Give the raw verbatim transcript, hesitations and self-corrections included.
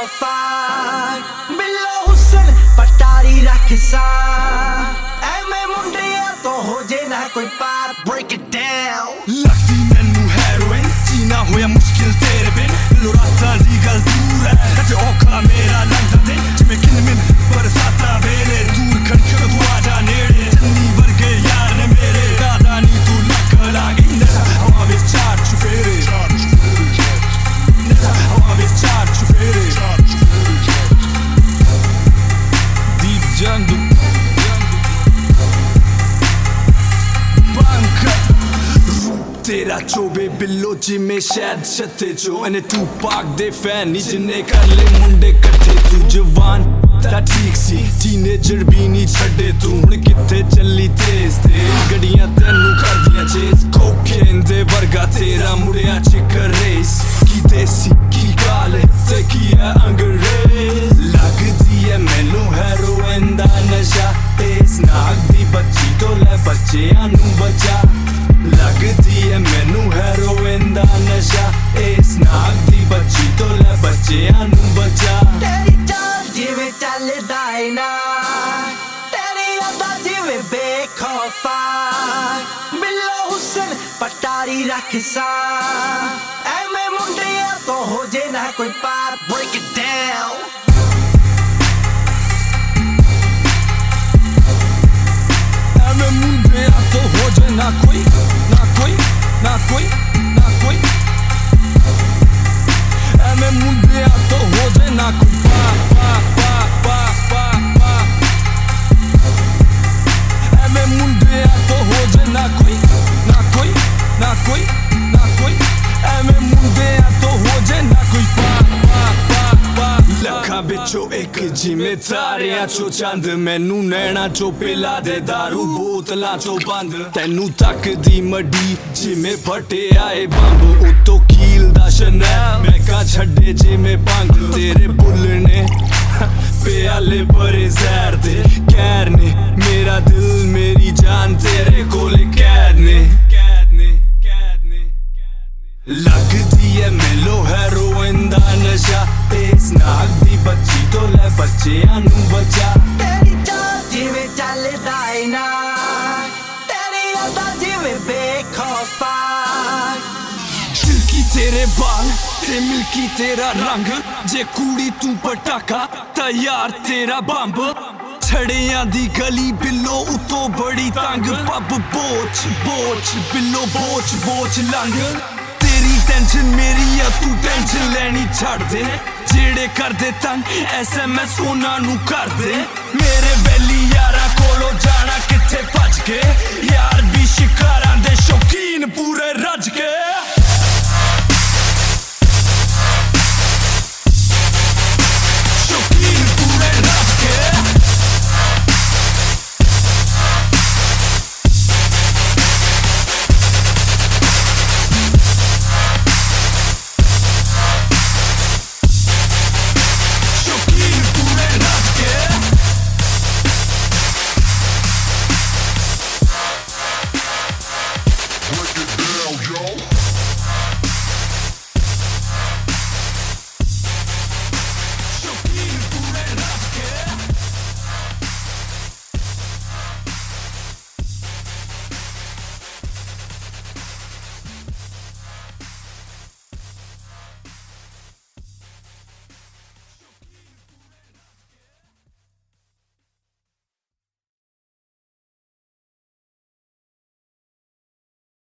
खौफा बिल्लो हुसन पटारी रख सा एवें मुंडिया तो हो जे ना कोई पार break it down लगदी मैनू हेरोइन जीना होया मुश्किल तेरे बिन लो रातां दी गल दूर है ते औखा मेरा लंघदा दिन जिवें किन मिन बरसातां वेले दूर खड़खड़ तू आ जा नेड़े चन्नी वर्गे यार ने मेरे दादा नी तू लक लागी नशा हवा विच चार चुफेरे नशा हवा विच चार चुफेरे Deep jungle तेरा चोबे बिल्लो जिमें शायद छत्ते चो एने तू पाक दे फैन नी जिन्ने कर ले मुंडे कट्ठे तू जवान ता ठीक सी टीनेजर भी नी छड्डे तू हुण कित्थे चली तेज ते गड्डियां तैनू करदियां चेस कोकेन दे वर्गा तेरा मुड़िया चिकर रेस की देसी की काले ते की है अंग्रेज लगदी है मैनू हेरोइन दा नशा इस नाग दी बच्ची तो ले बच्चियां नू बचा लगदी है मैनू हेरोइन दा नशा इस नाग दी बच्ची तो ले बच्चियां नू बचा तेरी चाल जिवें चलदा है ना तेरी अदा जिवें बेखौफा बिल्लो हुसन पटारी रख सा एवें मुंडिया तो हो जे ना कोई पार break it down एवें मुंडिया तो हो जे ना कोई ना कोई ना कोई ना कोई एवें मुंडिया तो हो जे ना कोई पा पा पा पा पा पा एवें मुंडिया तो हो जे ना कोई ना कोई ना कोई ना कोई एवें मुंडिया तो हो जे ना कोई पा पा पा पा लखा बिचो एक जिमें तारियां चो चंद मैनू नैना चो पिला दे दारू बोतलां चो बंद तैनू तकदी मडी जिमें फटे आए बंब उतो कील दा शनैल मैका छड्डे जिमें भंग तेरे बुल्ल ने प्याले भरे जहर दे कैर ने मेरा दिल मेरी जान तेरे कोल कैद ने कैद ने कैद ने लगदी है मैलो हेरोइन दा नशा इस नाग दी बच्ची तो ले बच्चियां नू बचा तेरी चाल जिवें चलदा है ना तेरी अदा जिवें बेखौफा सिल्की तेरे बाल ते मिल्की तेरा रंग जे कुड़ी तू पटाखा ता यार तेरा बंब छड़ियां दी गली बिल्लो उतो बड़ी तंग पब बोच बोच बिल्लो बोच बोच लंघ तेरी टेंशन मेरी या तू टेंशन लेनी छड़ दे जेड़े कर दे तंग एसएमएस उन्हां नू कर दे मेरे बेली यारा कोलो जाना किथे भज के यार भी शिकारां दे शौकीन पूरे रज के